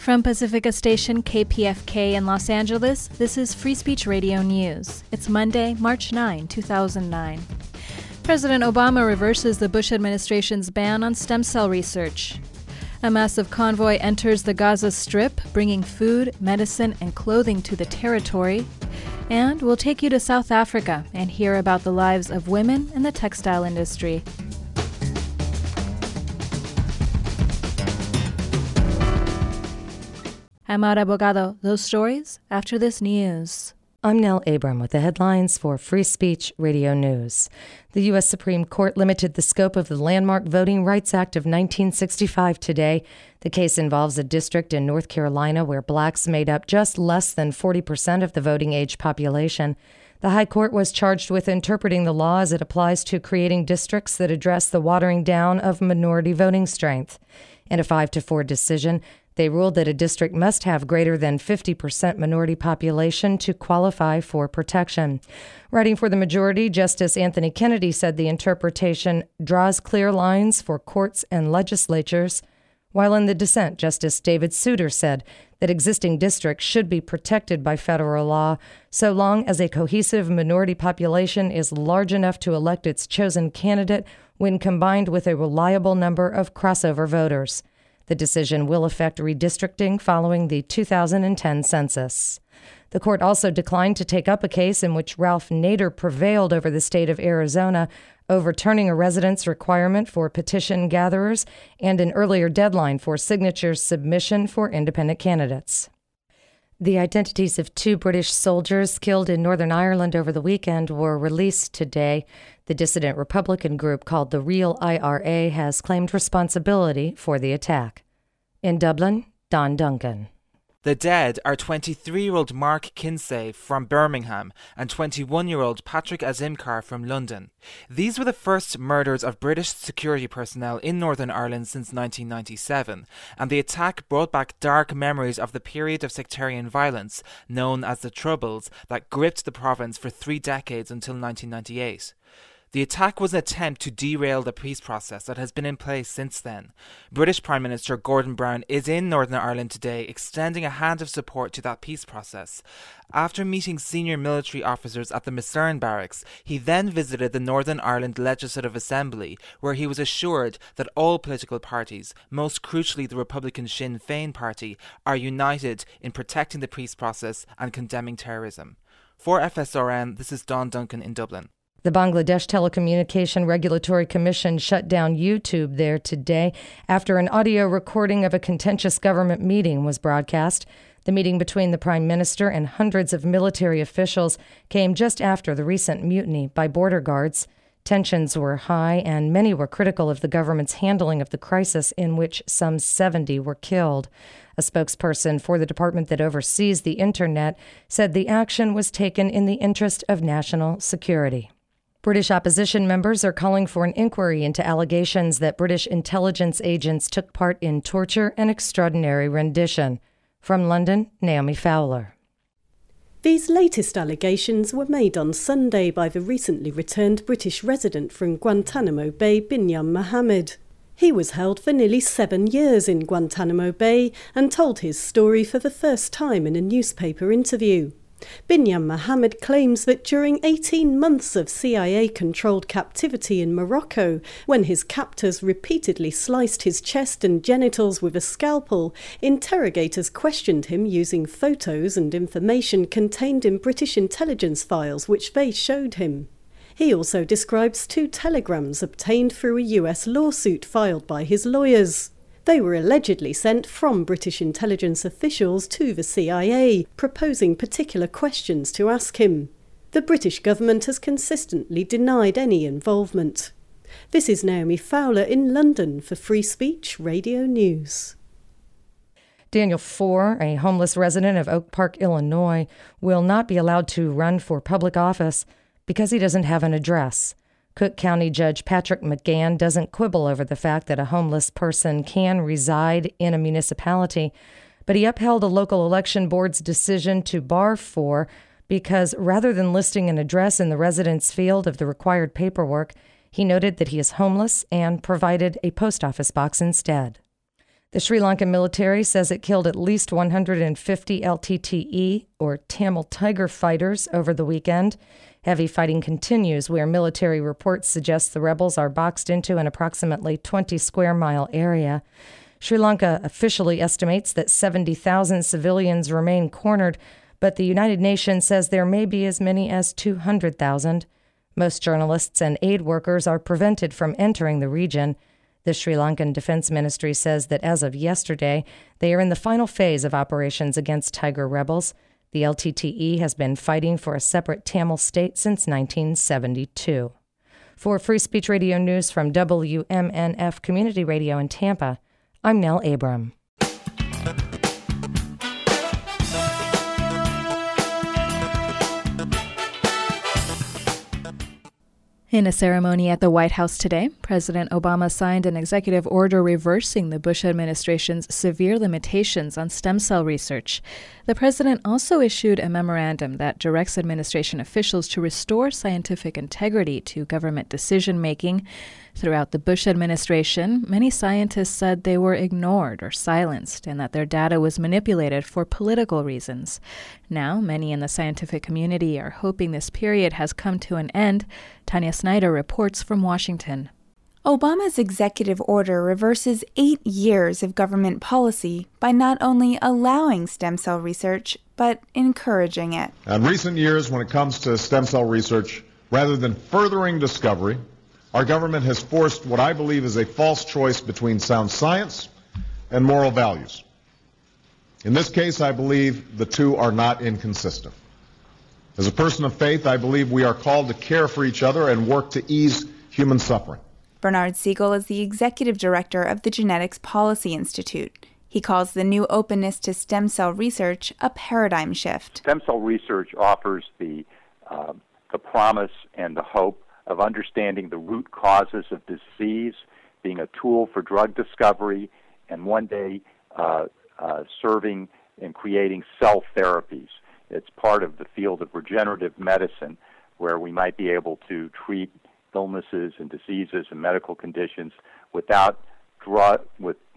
From Pacifica Station KPFK in Los Angeles, this is Free Speech Radio News. It's Monday, March 9, 2009. President Obama reverses the Bush administration's ban on stem cell research. A massive convoy enters the Gaza Strip, bringing food, medicine, and clothing to the territory. And we'll take you to South Africa and hear about the lives of women in the textile industry. I'm Mara Bogado. Those stories after this news. I'm Nell Abram with the headlines for Free Speech Radio News. The U.S. Supreme Court limited the scope of the landmark Voting Rights Act of 1965 today. The case involves a district in North Carolina where blacks made up just less than 40% of the voting age population. The High Court was charged with interpreting the law as it applies to creating districts that address the watering down of minority voting strength. In a 5-4 decision, they ruled that a district must have greater than 50% minority population to qualify for protection. Writing for the majority, Justice Anthony Kennedy said the interpretation draws clear lines for courts and legislatures, while in the dissent, Justice David Souter said that existing districts should be protected by federal law so long as a cohesive minority population is large enough to elect its chosen candidate when combined with a reliable number of crossover voters. The decision will affect redistricting following the 2010 census. The court also declined to take up a case in which Ralph Nader prevailed over the state of Arizona, overturning a residence requirement for petition gatherers and an earlier deadline for signature submission for independent candidates. The identities of 2 British soldiers killed in Northern Ireland over the weekend were released today. The dissident Republican group called the Real IRA has claimed responsibility for the attack. In Dublin, Don Duncan. The dead are 23-year-old Mark Kinsey from Birmingham and 21-year-old Patrick Azimkar from London. These were the first murders of British security personnel in Northern Ireland since 1997, and the attack brought back dark memories of the period of sectarian violence known as the Troubles that gripped the province for 3 decades until 1998. The attack was an attempt to derail the peace process that has been in place since then. British Prime Minister Gordon Brown is in Northern Ireland today, extending a hand of support to that peace process. After meeting senior military officers at the Macerne barracks, he then visited the Northern Ireland Legislative Assembly, where he was assured that all political parties, most crucially the Republican Sinn Féin party, are united in protecting the peace process and condemning terrorism. For FSRN, this is Don Duncan in Dublin. The Bangladesh Telecommunication Regulatory Commission shut down YouTube there today after an audio recording of a contentious government meeting was broadcast. The meeting between the Prime Minister and hundreds of military officials came just after the recent mutiny by border guards. Tensions were high, and many were critical of the government's handling of the crisis, in which some 70 were killed. A spokesperson for the department that oversees the Internet said the action was taken in the interest of national security. British opposition members are calling for an inquiry into allegations that British intelligence agents took part in torture and extraordinary rendition. From London, Naomi Fowler. These latest allegations were made on Sunday by the recently returned British resident from Guantanamo Bay, Binyam Mohammed. He was held for nearly 7 years in Guantanamo Bay and told his story for the first time in a newspaper interview. Binyam Mohammed claims that during 18 months of CIA-controlled captivity in Morocco, when his captors repeatedly sliced his chest and genitals with a scalpel, interrogators questioned him using photos and information contained in British intelligence files which they showed him. He also describes 2 telegrams obtained through a US lawsuit filed by his lawyers. They were allegedly sent from British intelligence officials to the CIA, proposing particular questions to ask him. The British government has consistently denied any involvement. This is Naomi Fowler in London for Free Speech Radio News. Daniel Four, a homeless resident of Oak Park, Illinois, will not be allowed to run for public office because he doesn't have an address. Cook County Judge Patrick McGann doesn't quibble over the fact that a homeless person can reside in a municipality, but he upheld a local election board's decision to bar Four because rather than listing an address in the residence field of the required paperwork, he noted that he is homeless and provided a post office box instead. The Sri Lankan military says it killed at least 150 LTTE, or Tamil Tiger fighters, over the weekend. Heavy fighting continues where military reports suggest the rebels are boxed into an approximately 20-square-mile area. Sri Lanka officially estimates that 70,000 civilians remain cornered, but the United Nations says there may be as many as 200,000. Most journalists and aid workers are prevented from entering the region. The Sri Lankan Defense Ministry says that as of yesterday, they are in the final phase of operations against Tiger rebels. The LTTE has been fighting for a separate Tamil state since 1972. For Free Speech Radio News from WMNF Community Radio in Tampa, I'm Nell Abram. In a ceremony at the White House today, President Obama signed an executive order reversing the Bush administration's severe limitations on stem cell research. The president also issued a memorandum that directs administration officials to restore scientific integrity to government decision-making. Throughout the Bush administration, many scientists said they were ignored or silenced and that their data was manipulated for political reasons. Now, many in the scientific community are hoping this period has come to an end. Tanya Snyder reports from Washington. Obama's executive order reverses 8 years of government policy by not only allowing stem cell research, but encouraging it. In recent years, when it comes to stem cell research, rather than furthering discovery, our government has forced what I believe is a false choice between sound science and moral values. In this case, I believe the two are not inconsistent. As a person of faith, I believe we are called to care for each other and work to ease human suffering. Bernard Siegel is the executive director of the Genetics Policy Institute. He calls the new openness to stem cell research a paradigm shift. Stem cell research offers the promise and the hope of understanding the root causes of disease, being a tool for drug discovery, and one day serving and creating cell therapies. It's part of the field of regenerative medicine, where we might be able to treat illnesses and diseases and medical conditions without drugs,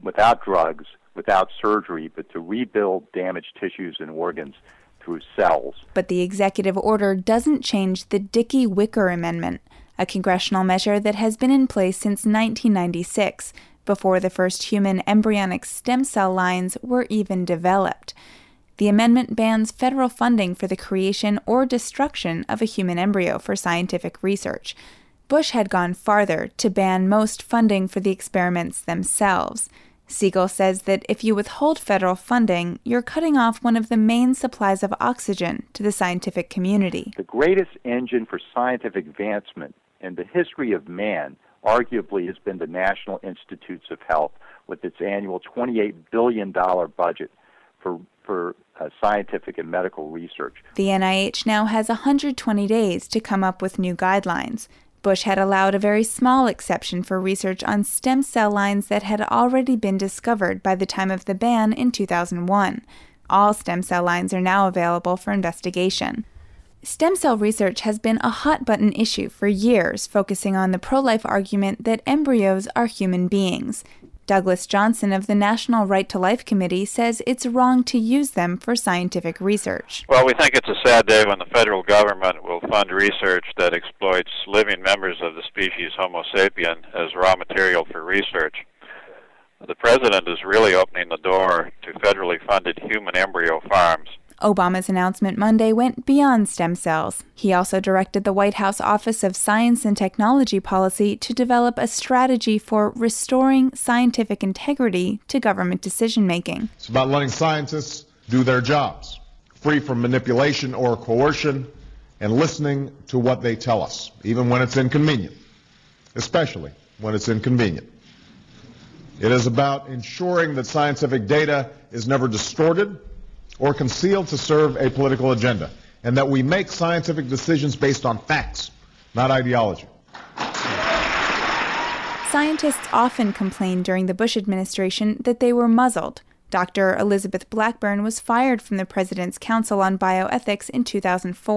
without surgery, but to rebuild damaged tissues and organs through cells. But the executive order doesn't change the Dickey-Wicker Amendment, a congressional measure that has been in place since 1996, before the first human embryonic stem cell lines were even developed. The amendment bans federal funding for the creation or destruction of a human embryo for scientific research. Bush had gone farther to ban most funding for the experiments themselves. Siegel says that if you withhold federal funding, you're cutting off one of the main supplies of oxygen to the scientific community. The greatest engine for scientific advancement in the history of man arguably has been the National Institutes of Health, with its annual $28 billion budget for scientific and medical research. The NIH now has 120 days to come up with new guidelines. Bush had allowed a very small exception for research on stem cell lines that had already been discovered by the time of the ban in 2001. All stem cell lines are now available for investigation. Stem cell research has been a hot-button issue for years, focusing on the pro-life argument that embryos are human beings. Douglas Johnson of the National Right to Life Committee says it's wrong to use them for scientific research. Well, we think it's a sad day when the federal government will fund research that exploits living members of the species Homo sapien as raw material for research. The president is really opening the door to federally funded human embryo farms. Obama's announcement Monday went beyond stem cells. He also directed the White House Office of Science and Technology Policy to develop a strategy for restoring scientific integrity to government decision-making. It's about letting scientists do their jobs, free from manipulation or coercion, and listening to what they tell us, even when it's inconvenient, especially when it's inconvenient. It is about ensuring that scientific data is never distorted or concealed to serve a political agenda, and that we make scientific decisions based on facts, not ideology. Scientists often complained during the Bush administration that they were muzzled. Dr. Elizabeth Blackburn was fired from the President's Council on Bioethics in 2004,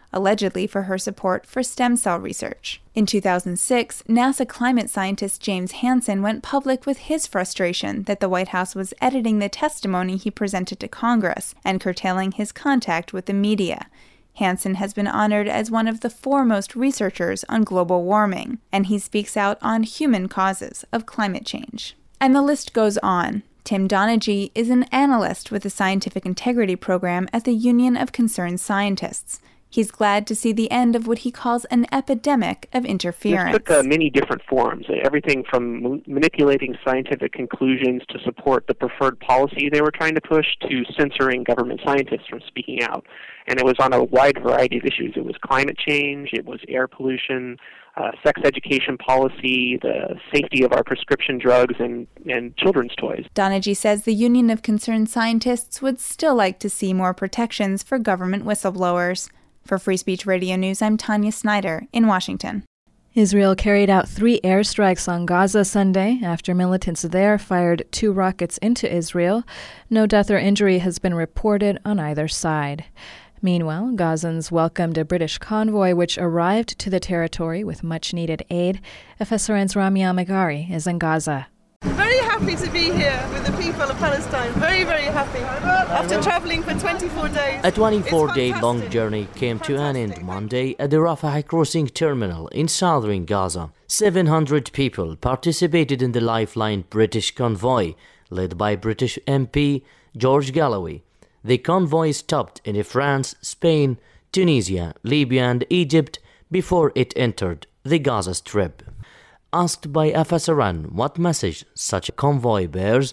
allegedly for her support for stem cell research. In 2006, NASA climate scientist James Hansen went public with his frustration that the White House was editing the testimony he presented to Congress and curtailing his contact with the media. Hansen has been honored as one of the foremost researchers on global warming, and he speaks out on human causes of climate change. And the list goes on. Tim Donaghy is an analyst with the Scientific Integrity Program at the Union of Concerned Scientists. He's glad to see the end of what he calls an epidemic of interference. This took many different forms, everything from manipulating scientific conclusions to support the preferred policy they were trying to push to censoring government scientists from speaking out. And it was on a wide variety of issues. It was climate change, it was air pollution, sex education policy, the safety of our prescription drugs, and children's toys. Donaghy says the Union of Concerned Scientists would still like to see more protections for government whistleblowers. For Free Speech Radio News, I'm Tanya Snyder in Washington. Israel carried out 3 airstrikes on Gaza Sunday after militants there fired 2 rockets into Israel. No death or injury has been reported on either side. Meanwhile, Gazans welcomed a British convoy which arrived to the territory with much-needed aid. FSRN's Rami Al-Meghari is in Gaza. Very happy to be here with the people of Palestine. Very, very happy. After travelling for 24 days. A 24-day-long journey came to an end Monday at the Rafah crossing terminal in southern Gaza. 700 people participated in the Lifeline British convoy, led by British MP George Galloway. The convoy stopped in France, Spain, Tunisia, Libya and Egypt before it entered the Gaza Strip. Asked by FSRN what message such a convoy bears,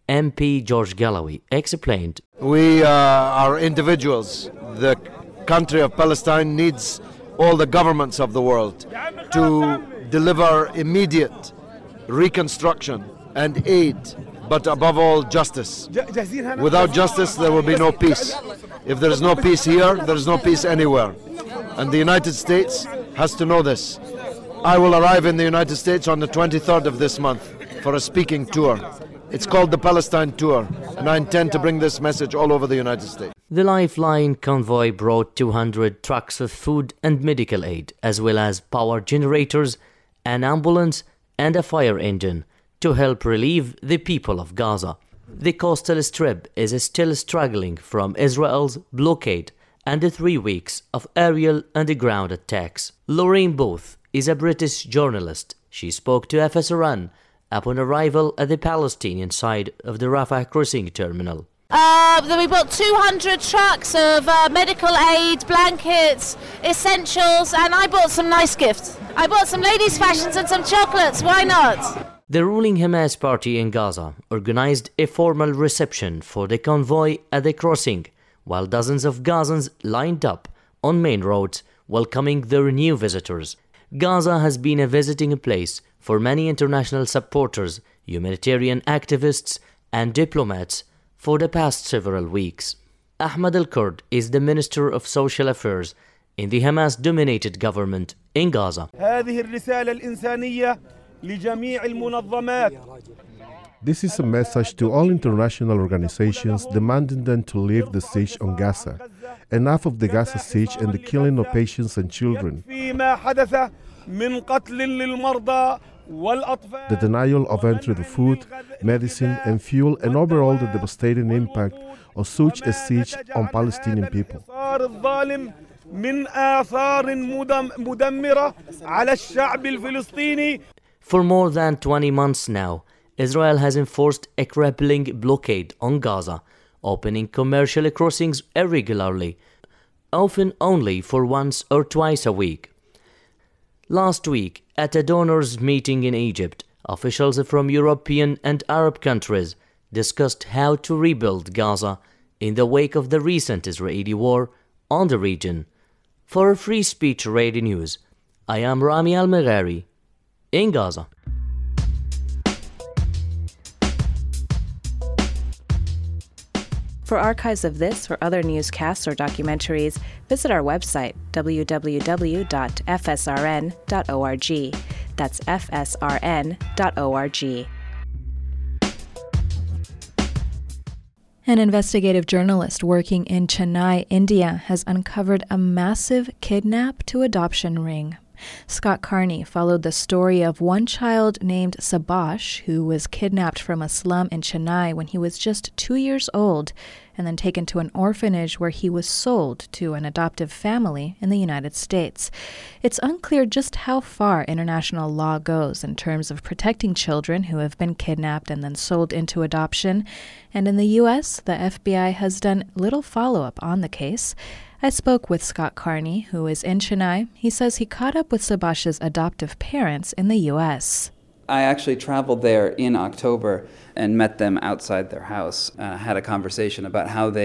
MP George Galloway explained, "We are individuals. The country of Palestine needs all the governments of the world to deliver immediate reconstruction and aid, but above all, justice. Without justice, there will be no peace. If there is no peace here, there is no peace anywhere. And the United States has to know this. I will arrive in the United States on the 23rd of this month for a speaking tour. It's called the Palestine Tour, and I intend to bring this message all over the United States." The Lifeline convoy brought 200 trucks of food and medical aid, as well as power generators, an ambulance and a fire engine to help relieve the people of Gaza. The coastal strip is still struggling from Israel's blockade and the 3 weeks of aerial and ground attacks. Lorraine Booth is a British journalist. She spoke to FSRN upon arrival at the Palestinian side of the Rafah crossing terminal. We bought 200 trucks of medical aid, blankets, essentials, and I bought some nice gifts. I bought some ladies' fashions and some chocolates. Why not? The ruling Hamas party in Gaza organized a formal reception for the convoy at the crossing, while dozens of Gazans lined up on main roads welcoming their new visitors. Gaza has been a visiting place for many international supporters, humanitarian activists, and diplomats for the past several weeks. Ahmad al-Kurd is the Minister of Social Affairs in the Hamas-dominated government in Gaza. This is a message to all international organizations demanding them to leave the siege on Gaza. Enough of the Gaza siege and the killing of patients and children. The denial of entry to food, medicine and fuel, and overall the devastating impact of such a siege on Palestinian people. For more than 20 months now, Israel has enforced a crippling blockade on Gaza, opening commercial crossings irregularly, often only for once or twice a week. Last week, at a donors' meeting in Egypt, officials from European and Arab countries discussed how to rebuild Gaza in the wake of the recent Israeli war on the region. For Free Speech Radio News, I am Rami Al-Meghari in Gaza. For archives of this or other newscasts or documentaries, visit our website, www.fsrn.org. That's fsrn.org. An investigative journalist working in Chennai, India, has uncovered a massive kidnap to adoption ring. Scott Carney followed the story of one child named Sabash, who was kidnapped from a slum in Chennai when he was just 2 years old, and then taken to an orphanage where he was sold to an adoptive family in the United States. It's unclear just how far international law goes in terms of protecting children who have been kidnapped and then sold into adoption. And in the U.S., the FBI has done little follow-up on the case. I spoke with Scott Carney, who is in Chennai. He says he caught up with Sabash's adoptive parents in the U.S. I actually traveled there in October and met them outside their house, had a conversation about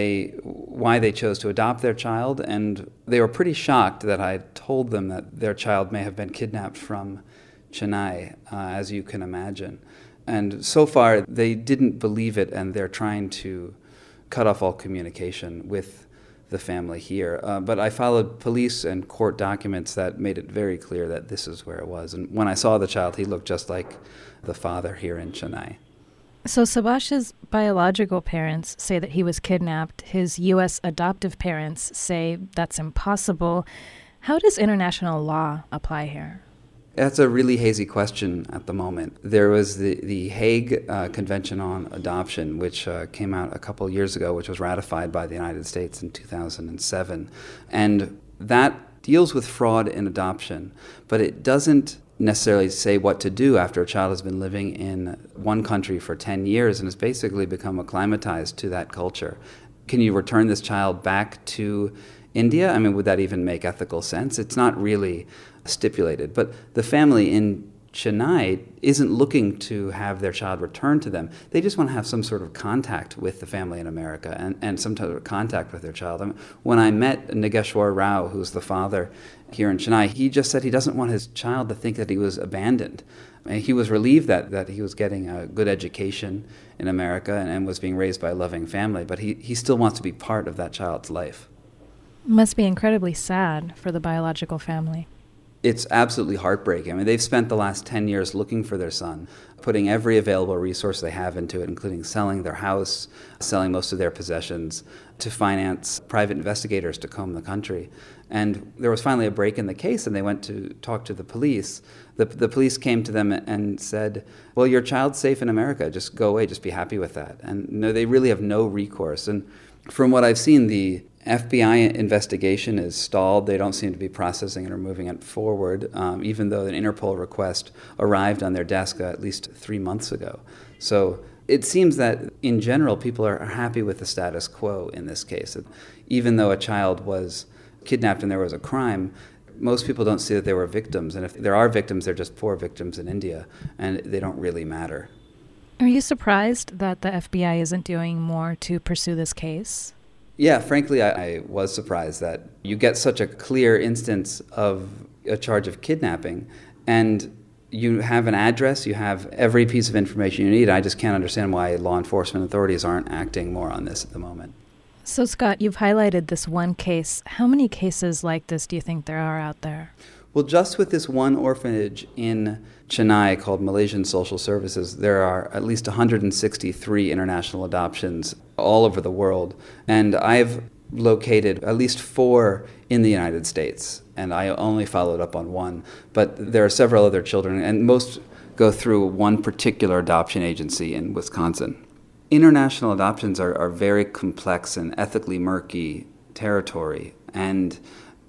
why they chose to adopt their child, and they were pretty shocked that I told them that their child may have been kidnapped from Chennai, as you can imagine. And so far, they didn't believe it, and they're trying to cut off all communication with the family here. But I followed police and court documents that made it very clear that this is where it was. And when I saw the child, he looked just like the father here in Chennai. So Sabash's biological parents say that he was kidnapped. His U.S. adoptive parents say that's impossible. How does international law apply here? That's a really hazy question at the moment. There was the Hague Convention on Adoption, which came out a couple years ago, which was ratified by the United States in 2007. And that deals with fraud in adoption, but it doesn't necessarily say what to do after a child has been living in one country for 10 years and has basically become acclimatized to that culture. Can you return this child back to India? I mean, would that even make ethical sense? It's not really stipulated. But the family in Chennai isn't looking to have their child returned to them. They just want to have some sort of contact with the family in America and some sort of contact with their child. I mean, when I met Nageshwar Rao, who's the father here in Chennai, he just said he doesn't want his child to think that he was abandoned. I mean, he was relieved that he was getting a good education in America and was being raised by a loving family, but he still wants to be part of that child's life. It must be incredibly sad for the biological family. It's absolutely heartbreaking. I mean, they've spent the last 10 years looking for their son, putting every available resource they have into it, including selling their house, selling most of their possessions, to finance private investigators to comb the country. And there was finally a break in the case, and they went to talk to the police. The police came to them and said, well, your child's safe in America. Just go away. Just be happy with that. And no, they really have no recourse. And from what I've seen, the FBI investigation is stalled. They don't seem to be processing it or moving it forward, even though an Interpol request arrived on their desk at least 3 months ago. So it seems that, in general, people are happy with the status quo in this case. Even though a child was kidnapped and there was a crime, most people don't see that there were victims. And if there are victims, they're just poor victims in India, and they don't really matter. Are you surprised that the FBI isn't doing more to pursue this case? Yeah, frankly, I was surprised that you get such a clear instance of a charge of kidnapping, and you have an address, you have every piece of information you need. I just can't understand why law enforcement authorities aren't acting more on this at the moment. So, Scott, you've highlighted this one case. How many cases like this do you think there are out there? Well, just with this one orphanage in Chennai called Malaysian Social Services, there are at least 163 international adoptions all over the world. And I've located at least 4 in the United States, and I only followed up on one. But there are several other children, and most go through one particular adoption agency in Wisconsin. International adoptions are very complex and ethically murky territory, and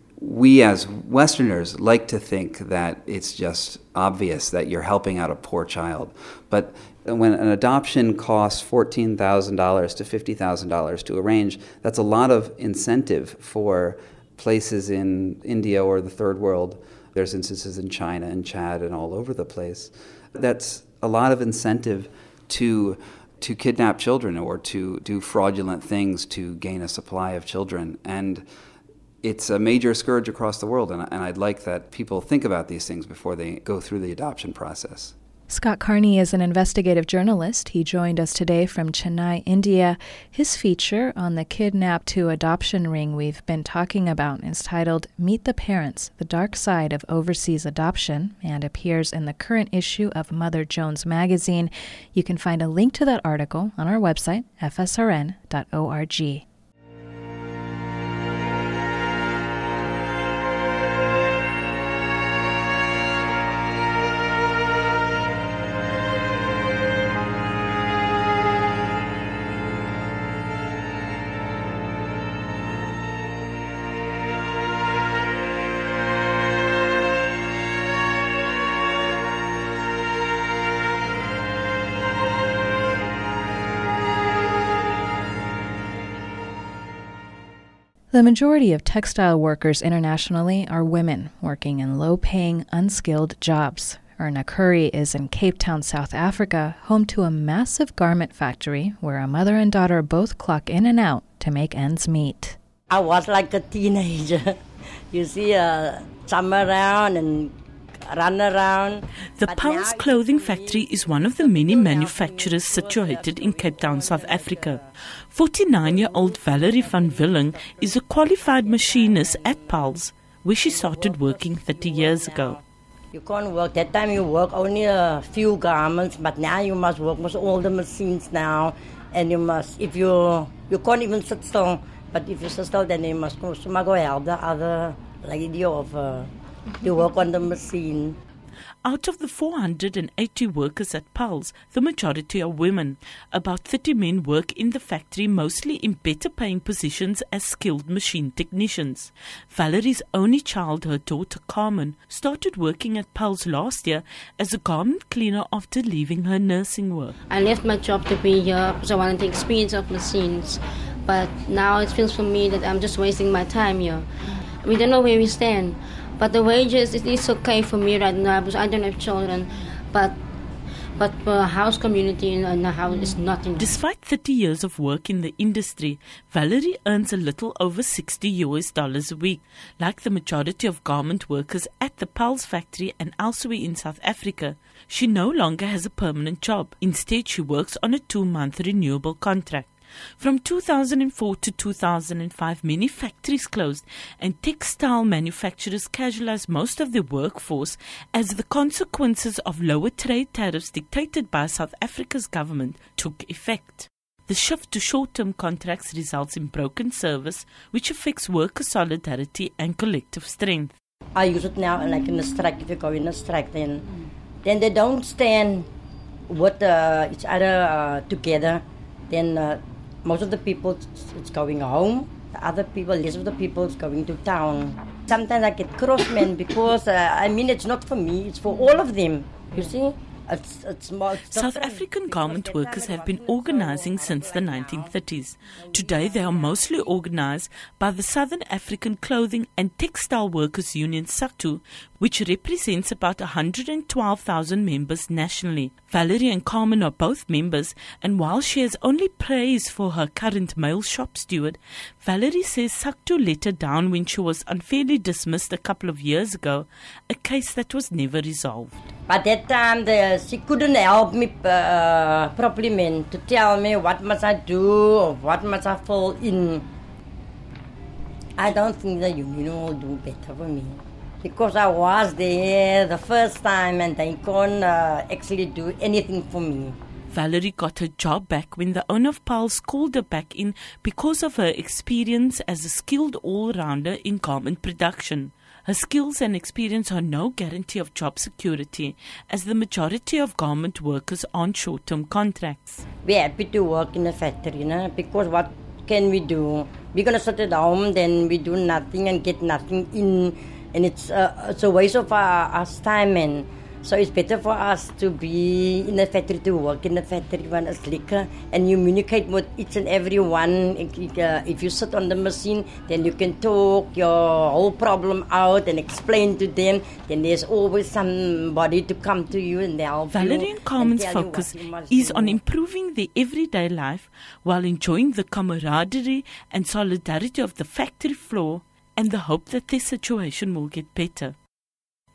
we as Westerners like to think that it's just obvious that you're helping out a poor child. But when an adoption costs $14,000 to $50,000 to arrange, that's a lot of incentive for places in India or the third world. There's instances in China and Chad and all over the place. That's a lot of incentive to kidnap children or to do fraudulent things to gain a supply of children. And it's a major scourge across the world, and I'd like that people think about these things before they go through the adoption process. Scott Carney is an investigative journalist. He joined us today from Chennai, India. His feature on the kidnap to adoption ring we've been talking about is titled Meet the Parents, The Dark Side of Overseas Adoption, and appears in the current issue of Mother Jones magazine. You can find a link to that article on our website, fsrn.org. The majority of textile workers internationally are women working in low-paying, unskilled jobs. Erna Curry is in Cape Town, South Africa, home to a massive garment factory where a mother and daughter both clock in and out to make ends meet. I was like a teenager. You see, jump around and run around. The Pulse Clothing Factory is one of the many manufacturers situated in Cape Town, South Africa. 49-year-old Valerie van Willing is a qualified machinist at Pulse, where she started working 30 years ago. You can't work. That time you work only a few garments, but now you must work with all the machines now. And you must, if you can't even sit still, but if you sit still, then you must go help the other lady of you work on the machine. Out of the 480 workers at Pulse, the majority are women. About 30 men work in the factory, mostly in better paying positions as skilled machine technicians. Valerie's only child, her daughter Carmen, started working at Pulse last year as a garment cleaner after leaving her nursing work. I left my job to be here because I wanted the experience of machines. But now it feels for me that I'm just wasting my time here. We don't know where we stand. But the wages, it is okay for me right now because I don't have children. But for a house community in a house is nothing. Despite 30 years of work in the industry, Valerie earns a little over $60 a week. Like the majority of garment workers at the Pulse factory and elsewhere in South Africa, she no longer has a permanent job. Instead, she works on a 2-month renewable contract. From 2004 to 2005, many factories closed and textile manufacturers casualized most of their workforce as the consequences of lower trade tariffs dictated by South Africa's government took effect. The shift to short-term contracts results in broken service, which affects worker solidarity and collective strength. I use it now like in a strike. If you go in a strike, then they don't stand with each other together. Then most of the people it's going home. The other people, less of the people is going to town. Sometimes I get cross, man, because it's not for me, it's for all of them. You see? South African garment workers have been organizing since the 1930s. Today they are mostly organized by the Southern African Clothing and Textile Workers Union SACTU, which represents about 112,000 members nationally. Valerie and Carmen are both members, and while she has only praise for her current male shop steward, Valerie says SACTU let her down when she was unfairly dismissed a couple of years ago, a case that was never resolved. By that time, she couldn't help me properly, man, to tell me what must I do or what must I fall in. I don't think the union will do better for me. Because I was there the first time and they couldn't actually do anything for me. Valerie got her job back when the owner of Pulse called her back in because of her experience as a skilled all-rounder in garment production. Her skills and experience are no guarantee of job security, as the majority of garment workers are on short-term contracts. We're happy to work in a factory, because what can we do? We're going to sit at home, then we do nothing and get nothing in, and it's a waste of our time, and so it's better for us to be in a factory, to work in a factory when it's liquor, and you communicate with each and every one. If you sit on the machine, then you can talk your whole problem out and explain to them. Then there's always somebody to come to you and help you. Valerie and Carmen's focus is on improving their everyday life while enjoying the camaraderie and solidarity of the factory floor and the hope that their situation will get better.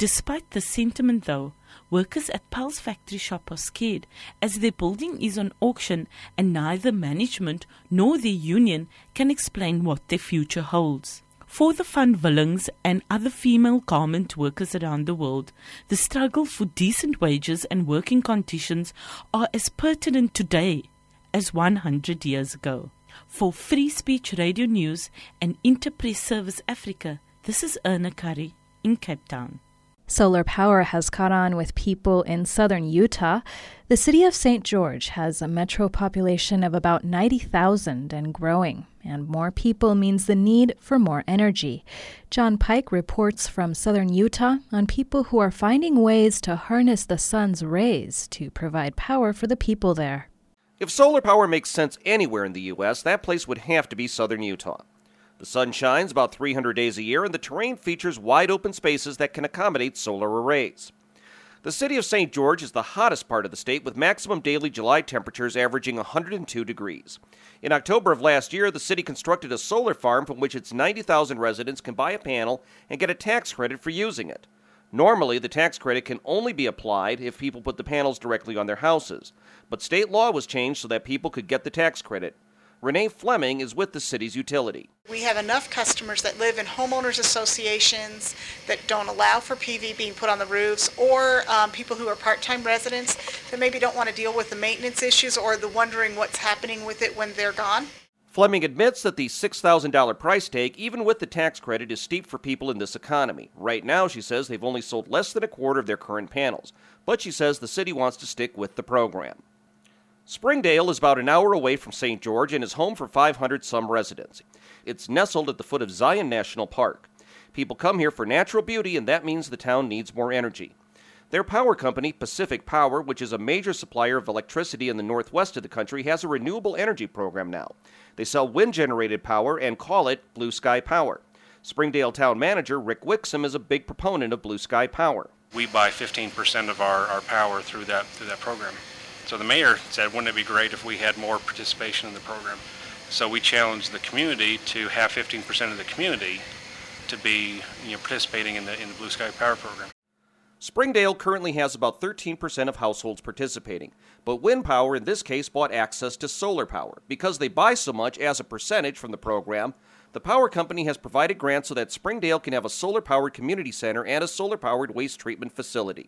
Despite the sentiment, though, workers at Pulse Factory Shop are scared as their building is on auction and neither management nor their union can explain what their future holds. For the Van Willings and other female garment workers around the world, the struggle for decent wages and working conditions are as pertinent today as 100 years ago. For Free Speech Radio News and Interpress Service Africa, this is Erna Curry in Cape Town. Solar power has caught on with people in southern Utah. The city of St. George has a metro population of about 90,000 and growing, and more people means the need for more energy. John Pike reports from southern Utah on people who are finding ways to harness the sun's rays to provide power for the people there. If solar power makes sense anywhere in the U.S., that place would have to be southern Utah. The sun shines about 300 days a year, and the terrain features wide-open spaces that can accommodate solar arrays. The city of St. George is the hottest part of the state, with maximum daily July temperatures averaging 102 degrees. In October of last year, the city constructed a solar farm from which its 90,000 residents can buy a panel and get a tax credit for using it. Normally, the tax credit can only be applied if people put the panels directly on their houses, but state law was changed so that people could get the tax credit. Renee Fleming is with the city's utility. We have enough customers that live in homeowners associations that don't allow for PV being put on the roofs, or people who are part-time residents that maybe don't want to deal with the maintenance issues or the wondering what's happening with it when they're gone. Fleming admits that the $6,000 price tag, even with the tax credit, is steep for people in this economy. Right now, she says, they've only sold less than a quarter of their current panels, but she says the city wants to stick with the program. Springdale is about an hour away from St. George and is home for 500-some residents. It's nestled at the foot of Zion National Park. People come here for natural beauty, and that means the town needs more energy. Their power company, Pacific Power, which is a major supplier of electricity in the northwest of the country, has a renewable energy program now. They sell wind-generated power and call it Blue Sky Power. Springdale Town Manager Rick Wixom is a big proponent of Blue Sky Power. We buy 15% of our power through that program. So the mayor said, wouldn't it be great if we had more participation in the program? So we challenged the community to have 15% of the community to be participating in the Blue Sky Power program. Springdale currently has about 13% of households participating, but Wind Power in this case bought access to solar power. Because they buy so much as a percentage from the program, the power company has provided grants so that Springdale can have a solar-powered community center and a solar-powered waste treatment facility.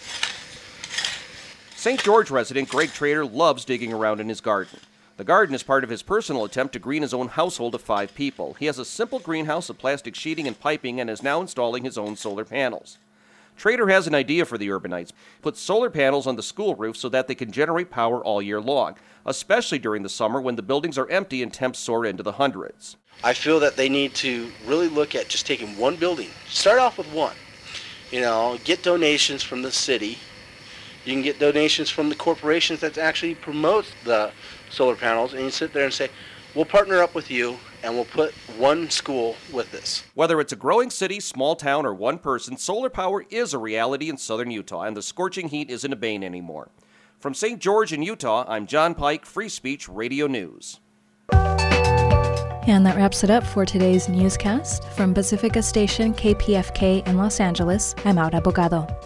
St. George resident Greg Trader loves digging around in his garden. The garden is part of his personal attempt to green his own household of 5 people. He has a simple greenhouse of plastic sheeting and piping and is now installing his own solar panels. Trader has an idea for the urbanites. Put solar panels on the school roof so that they can generate power all year long, especially during the summer when the buildings are empty and temps soar into the hundreds. I feel that they need to really look at just taking one building. Start off with one. Get donations from the city. You can get donations from the corporations that actually promote the solar panels, and you sit there and say, we'll partner up with you, and we'll put one school with this. Whether it's a growing city, small town, or one person, solar power is a reality in southern Utah, and the scorching heat isn't a bane anymore. From St. George in Utah, I'm John Pike, Free Speech Radio News. And that wraps it up for today's newscast. From Pacifica Station KPFK in Los Angeles, I'm Aura Bogado.